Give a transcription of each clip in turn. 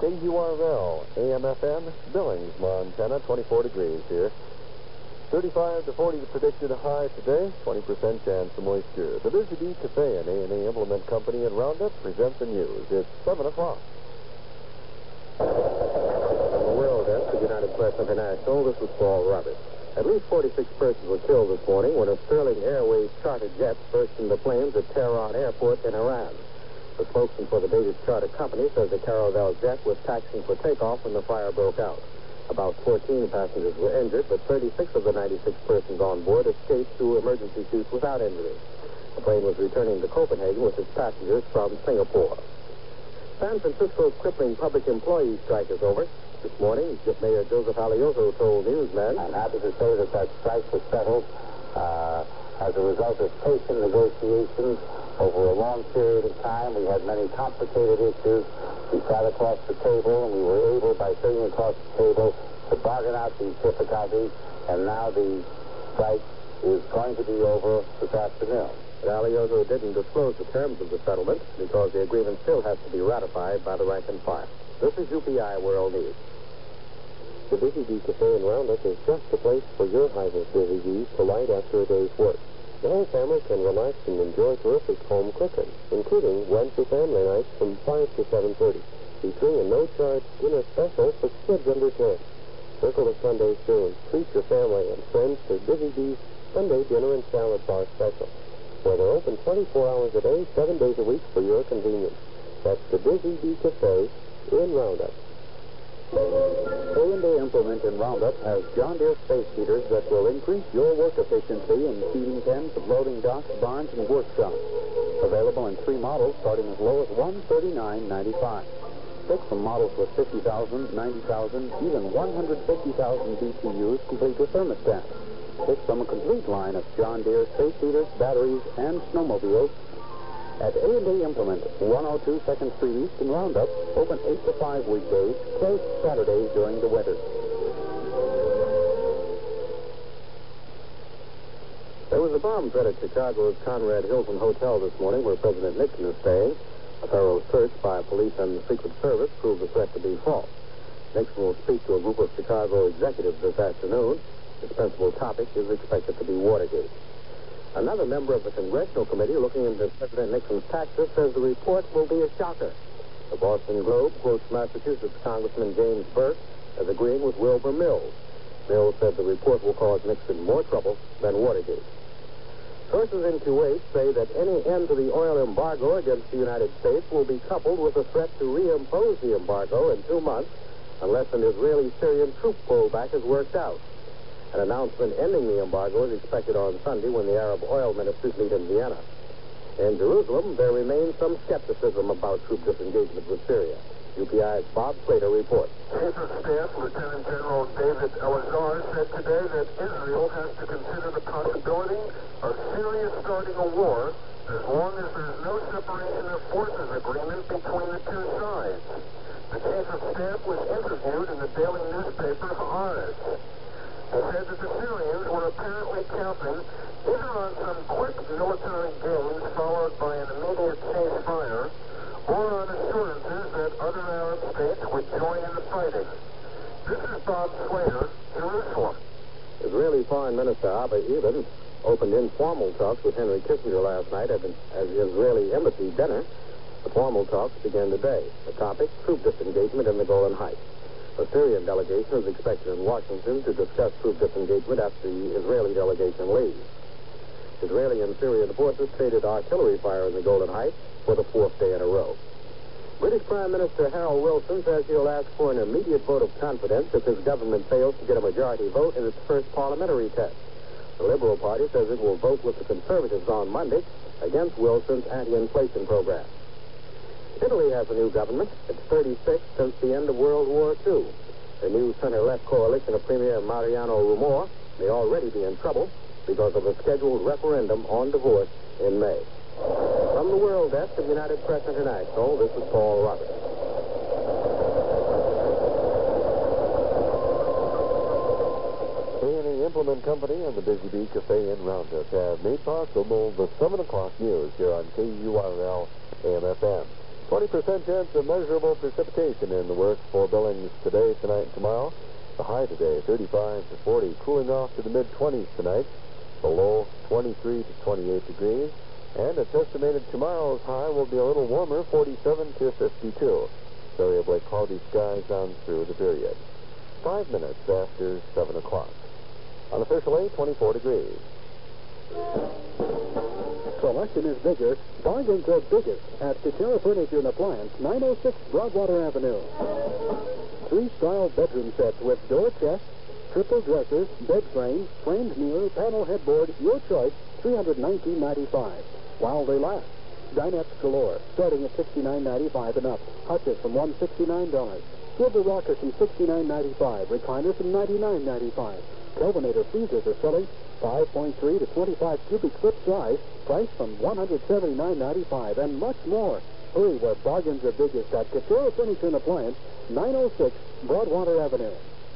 KURL, AM/FM, Billings, Montana, 24 degrees here. 35 to 40 predicted high today, 20% chance of moisture. The Busy Bee Cafe and A&A Implement Company in Roundup present the news. It's 7 o'clock. On the world desk of United Press International, this is Paul Roberts. At least 46 persons were killed this morning when a Sterling Airways charter jet burst into flames at Tehran Airport in Iran. The spokesman for the British charter company says the Caravelle jet was taxiing for takeoff when the fire broke out. About 14 passengers were injured, but 36 of the 96 persons on board escaped through emergency chutes without injury. The plane was returning to Copenhagen with its passengers from Singapore. San Francisco's crippling public employee strike is over. This morning, Mayor Joseph Alioso told newsmen, "I'm happy to say that strike was settled as a result of patient negotiations over a long period of time. We had many complicated issues. We sat across the table, and we were able, by sitting across the table, to bargain out these difficulties, and now the strike is going to be over this afternoon." But Alioso didn't disclose the terms of the settlement because the agreement still has to be ratified by the rank and file. This is UPI World News. The Busy Bee Cafe and Roundup is just the place for your hive of busy bees to light after a day's work. The whole family can relax and enjoy terrific home cooking, including Wednesday family nights from 5 to 7:30, featuring a no-charge dinner special for kids under 10. Circle the Sunday soon. Treat your family and friends to Busy Bee's Sunday dinner and salad bar special, where they're open 24 hours a day, 7 days a week for your convenience. That's the Busy Bee Cafe in Roundup. A&A Implement in Roundup has John Deere space heaters that will increase your work efficiency in feeding pens, loading docks, barns, and workshops. Available in 3 models starting as low as $139.95. Pick from models with 50,000, 90,000, even 150,000 BTUs complete with thermostat. Pick from a complete line of John Deere space heaters, batteries, and snowmobiles at A&A Implement, 102 2nd Street East in Roundup, open 8 to 5 weekdays, closed Saturdays during the winter. There was a bomb threat at Chicago's Conrad Hilton Hotel this morning where President Nixon is staying. A thorough search by police and the Secret Service proved the threat to be false. Nixon will speak to a group of Chicago executives this afternoon. His principal topic is expected to be Watergate. Another member of the Congressional Committee looking into President Nixon's taxes says the report will be a shocker. The Boston Globe quotes Massachusetts Congressman James Burke as agreeing with Wilbur Mills. Mills said the report will cause Nixon more trouble than Watergate. Sources in Kuwait say that any end to the oil embargo against the United States will be coupled with a threat to reimpose the embargo in 2 months unless an Israeli-Syrian troop pullback is worked out. An announcement ending the embargo is expected on Sunday when the Arab oil ministers meet in Vienna. In Jerusalem, there remains some skepticism about troop disengagement with Syria. UPI's Bob Slater reports. Chief of Staff Lieutenant General David Elazar said today that Israel has to consider the possibility of Syria starting a war as long as there's no separation of forces agreement between the two sides. The Chief of Staff was interviewed in the daily newspaper Haaretz. He said that the Syrians were apparently counting either on some quick military gains followed by an immediate ceasefire or on assurances that other Arab states would join in the fighting. This is Bob Slater, Jerusalem. Israeli Foreign Minister Abba Eban opened informal talks with Henry Kissinger last night at an Israeli embassy dinner. The formal talks began today. The topic, troop disengagement in the Golan Heights. The Syrian delegation is expected in Washington to discuss troop disengagement after the Israeli delegation leaves. Israeli and Syrian forces traded artillery fire in the Golan Heights for the 4th day in a row. British Prime Minister Harold Wilson says he'll ask for an immediate vote of confidence if his government fails to get a majority vote in its first parliamentary test. The Liberal Party says it will vote with the Conservatives on Monday against Wilson's anti-inflation program. Italy has a new government. It's 36 since the end of World War II. The new center-left coalition of Premier Mariano Rumor may already be in trouble because of a scheduled referendum on divorce in May. From the World Desk of United Press International, this is Paul Roberts. A&A Implement Company and the Busy Bee Cafe in Roundup have made possible the 7 o'clock news here on KURL AM/FM. 20% chance of measurable precipitation in the works for Billings today, tonight, and tomorrow. The high today, 35 to 40, cooling off to the mid-20s tonight. The low, 23 to 28 degrees. And it's estimated tomorrow's high will be a little warmer, 47 to 52. Variably cloudy skies on through the period. 5 minutes after 7 o'clock. Unofficially, 24 degrees. Selection is bigger, bargains are biggest at Couture Furniture and Appliance, 906 Broadwater Avenue. 3-style bedroom sets with door chests, triple dressers, bed frame, framed mirror, panel headboard, your choice, $319.95. While they last. Dinette galore, starting at $69.95 and up. Hutches from $169. Silver rockers from $69.95. Recliners from $99.95. Kelvinator freezers are selling 5.3 to 25 cubic foot size, priced from $179.95, and much more. Hurry, where bargains are biggest at Couture Furniture and Appliance, 906 Broadwater Avenue.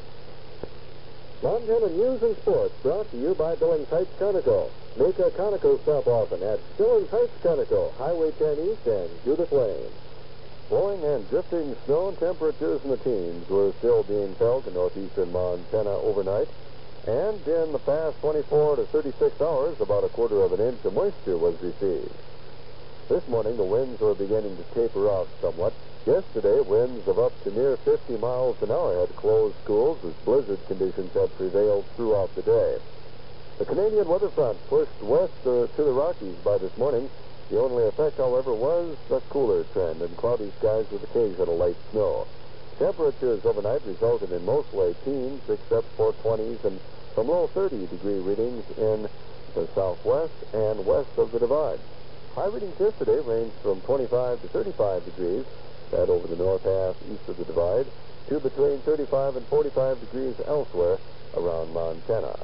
Montana News and Sports brought to you by Billings Heights Conoco. Make a Conoco stop often at Billings Heights Conoco, Highway 10 East and Judith Lane. Blowing and drifting snow, temperatures in the teens were still being felt in northeastern Montana overnight. And in the past 24 to 36 hours, about a quarter of an inch of moisture was received. This morning, the winds were beginning to taper off somewhat. Yesterday, winds of up to near 50 miles an hour had closed schools as blizzard conditions had prevailed throughout the day. The Canadian weather front pushed west to the Rockies by this morning. The only effect, however, was a cooler trend and cloudy skies with occasional light snow. Temperatures overnight resulted in mostly teens, except for 20s and some low 30-degree readings in the southwest and west of the divide. High readings yesterday ranged from 25 to 35 degrees, that over the north half east of the divide, to between 35 and 45 degrees elsewhere around Montana.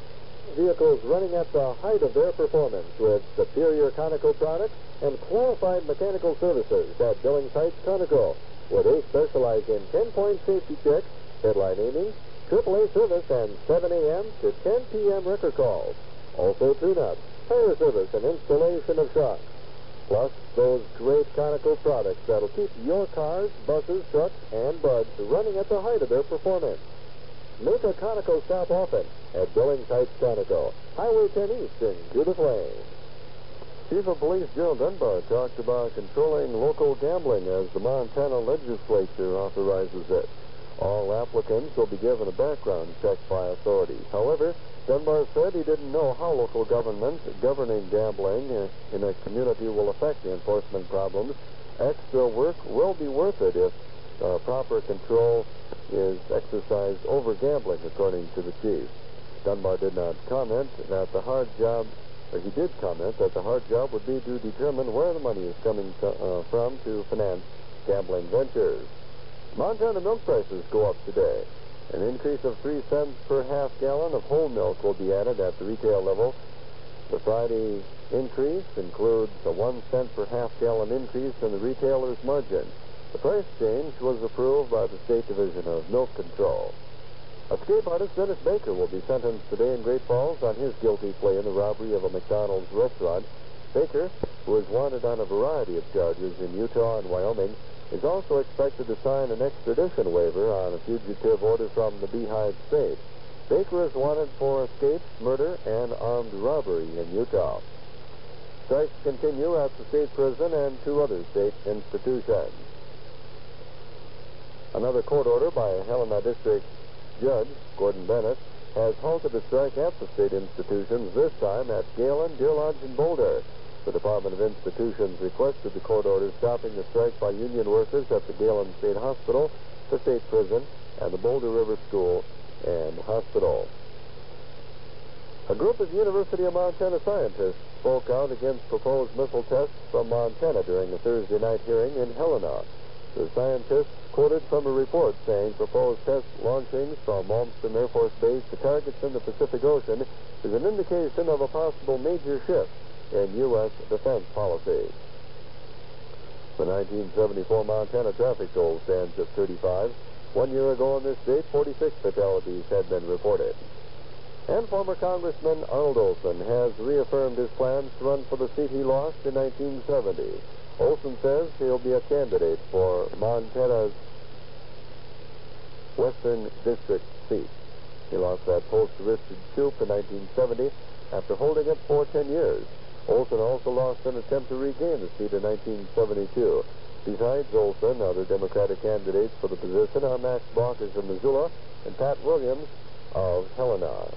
Vehicles running at the height of their performance with superior Conoco products and qualified mechanical services at Billings Heights Conoco, where they specialize in 10-point safety checks, headlight aiming, AAA service, and 7 a.m. to 10 p.m. wrecker calls. Also tune-ups, tire service, and installation of shocks. Plus, those great Conoco products that'll keep your cars, buses, trucks, and buds running at the height of their performance. Make a Conoco stop often at Billings Heights Conoco, Highway 10 East in Judith Lane. Chief of Police Joe Dunbar talked about controlling local gambling as the Montana legislature authorizes it. All applicants will be given a background check by authorities. However, Dunbar said he didn't know how local governments governing gambling in a community will affect the enforcement problems. Extra work will be worth it if proper control is exercised over gambling, according to the chief. Dunbar did not comment that the hard job, or he did comment that the hard job would be to determine where the money is coming from to finance gambling ventures. Montana milk prices go up today. An increase of 3 cents per half gallon of whole milk will be added at the retail level. The Friday increase includes a 1 cent per half gallon increase in the retailer's margin. The price change was approved by the State Division of Milk Control. Escape artist Dennis Baker will be sentenced today in Great Falls on his guilty plea in the robbery of a McDonald's restaurant. Baker, who is wanted on a variety of charges in Utah and Wyoming, is also expected to sign an extradition waiver on a fugitive order from the Beehive State. Baker is wanted for escape, murder, and armed robbery in Utah. Strikes continue at the state prison and 2 other state institutions. Another court order by a Helena District Judge, Gordon Bennett, has halted a strike at the state institutions, this time at Galen, Deer Lodge, and Boulder. The Department of Institutions requested the court order stopping the strike by union workers at the Galen State Hospital, the state prison, and the Boulder River School and Hospital. A group of University of Montana scientists spoke out against proposed missile tests from Montana during the Thursday night hearing in Helena. The scientists quoted from a report saying proposed test launchings from Malmstrom Air Force Base to targets in the Pacific Ocean is an indication of a possible major shift in U.S. defense policy. The 1974 Montana traffic toll stands at 35. 1 year ago on this date, 46 fatalities had been reported. And former Congressman Arnold Olson has reaffirmed his plans to run for the seat he lost in 1970. Olson says he'll be a candidate for Montana's Western District seat. He lost that post to Richard Shoup in 1970 after holding it for 10 years. Olson also lost an attempt to regain the seat in 1972. Besides Olson, other Democratic candidates for the position are Max Baucus of Missoula and Pat Williams of Helena.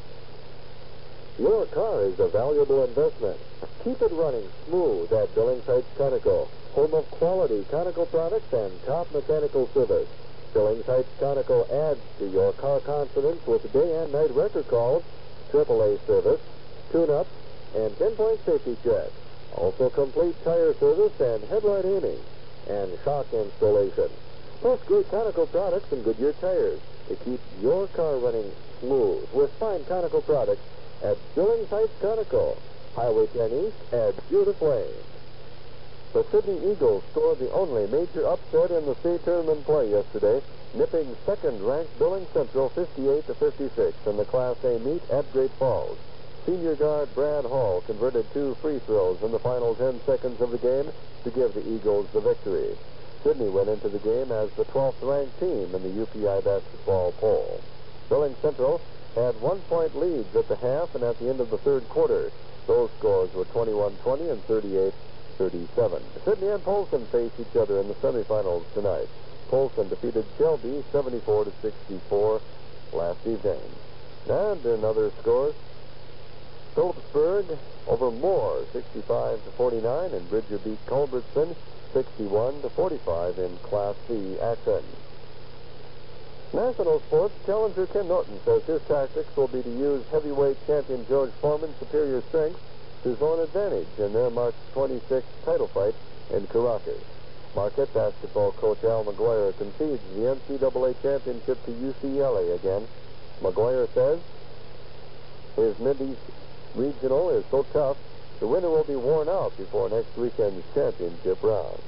Your car is a valuable investment. Keep it running smooth at Billings Heights Conoco, home of quality Conoco products and top mechanical service. Billings Heights Conoco adds to your car confidence with day and night record calls, AAA service, tune-ups, and 10-point safety check. Also complete tire service and headlight aiming, and shock installation. Plus great Conoco products and Goodyear tires to keep your car running smooth with fine Conoco products at Billings Heights Conoco, Highway 10 East at Judith Lane. The Sydney Eagles scored the only major upset in the state tournament play yesterday, nipping second-ranked Billings Central 58-56 in the Class A meet at Great Falls. Senior guard Brad Hall converted 2 free throws in the final 10 seconds of the game to give the Eagles the victory. Sydney went into the game as the 12th-ranked team in the UPI basketball poll. Billings Central had 1-point leads at the half and at the end of the third quarter. Those scores were 21-20 and 38-37. Sydney and Polson face each other in the semifinals tonight. Polson defeated Shelby 74-64 last evening. And in other scores, Phillipsburg over Moore 65-49, and Bridger beat Culbertson 61-45 in Class C action. National sports, challenger Ken Norton says his tactics will be to use heavyweight champion George Foreman's superior strength to his own advantage in their March 26th title fight in Caracas. Marquette basketball coach Al McGuire concedes the NCAA championship to UCLA again. McGuire says his Mid-East regional is so tough, the winner will be worn out before next weekend's championship round.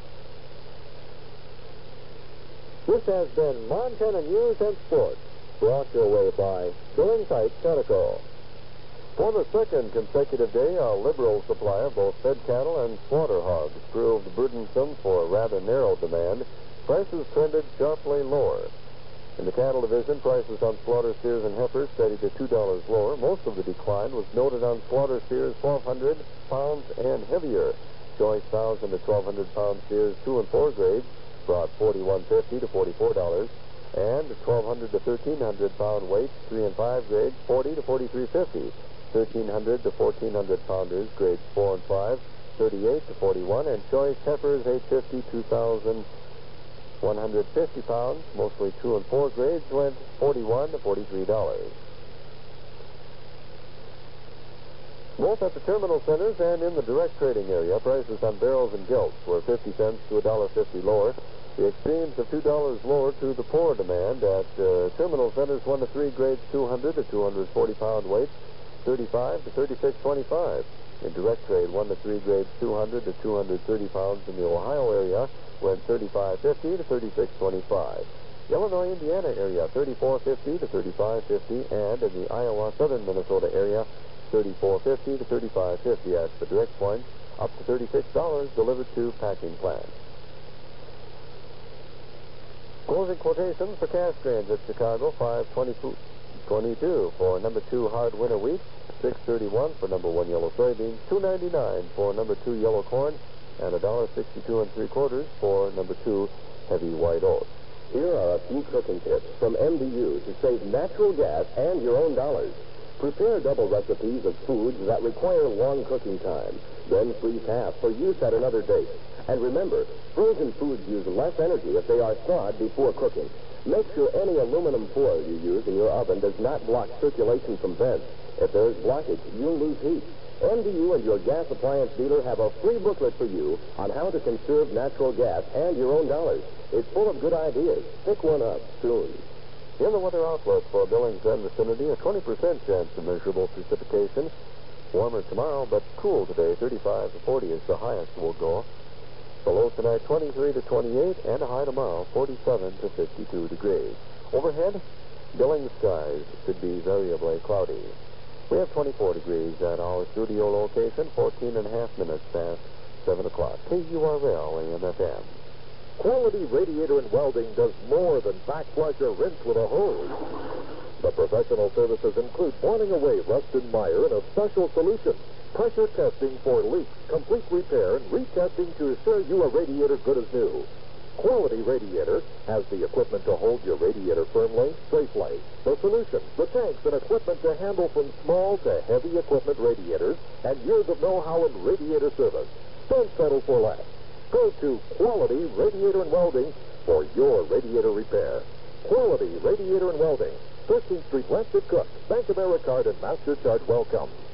This has been Montana News and Sports, brought your way by Billings Heights Conoco. For the second consecutive day, a liberal supply of both fed cattle and slaughter hogs proved burdensome for a rather narrow demand. Prices trended sharply lower. In the cattle division, prices on slaughter steers and heifers steadied at $2 lower. Most of the decline was noted on slaughter steers 1,200 pounds and heavier. Choice 1,000 to 1,200-pound steers 2 and 4 grades brought $41.50 to $44, and 1,200 to 1,300-pound weights 3 and 5 grades $40 to $43.50. 1,300 to 1,400 pounders grades 4 and 5 $38 to $41, and choice heifers 850 2,150 pounds, mostly 2 and 4 grades, went $41 to $43. Both at the terminal centers and in the direct trading area, prices on barrels and gilts were 50 cents to $1.50 lower. The extremes of $2 lower to the poor demand at terminal centers 1 to 3 grades 200 to 240-pound weights, 35 to 36.25. In direct trade, 1 to 3 grades 200 to 230 pounds in the Ohio area went 35.50 to 36.25. Illinois, Indiana area 34.50 to 35.50, and in the Iowa, southern Minnesota area 34.50 to 35.50 at the direct point, up to $36 delivered to packing plants. Closing quotations for cash grains at Chicago, $5.22 for number 2 hard winter wheat, $6.31 for number 1 yellow soybeans, $2.99 for number 2 yellow corn, and $1.62 3/4 for number 2 heavy white oats. Here are a few cooking tips from MDU to save natural gas and your own dollars. Prepare double recipes of foods that require long cooking time. Then freeze half for use at another date. And remember, frozen foods use less energy if they are thawed before cooking. Make sure any aluminum foil you use in your oven does not block circulation from vents. If there is blockage, you'll lose heat. MDU and your gas appliance dealer have a free booklet for you on how to conserve natural gas and your own dollars. It's full of good ideas. Pick one up soon. In the weather outlook for Billings and vicinity, a 20% chance of measurable precipitation. Warmer tomorrow, but cool today. 35 to 40 is the highest we'll go. The low tonight, 23 to 28, and a high tomorrow, 47 to 52 degrees. Overhead, Billings skies should be variably cloudy. We have 24 degrees at our studio location, 14 and a half minutes past 7 o'clock. KURL AM/FM. Quality Radiator and Welding does more than backflush or rinse with a hose. The professional services include blotting away rust and mire in a special solution, pressure testing for leaks, complete repair, and retesting to assure you a radiator good as new. Quality Radiator has the equipment to hold your radiator firmly, safely, the solutions, the tanks, and equipment to handle from small to heavy equipment radiators, and years of know-how in radiator service. Don't settle for less. Go to Quality Radiator and Welding for your radiator repair. Quality Radiator and Welding, 13th Street West at Cook. Bank of America and Master Chart welcome.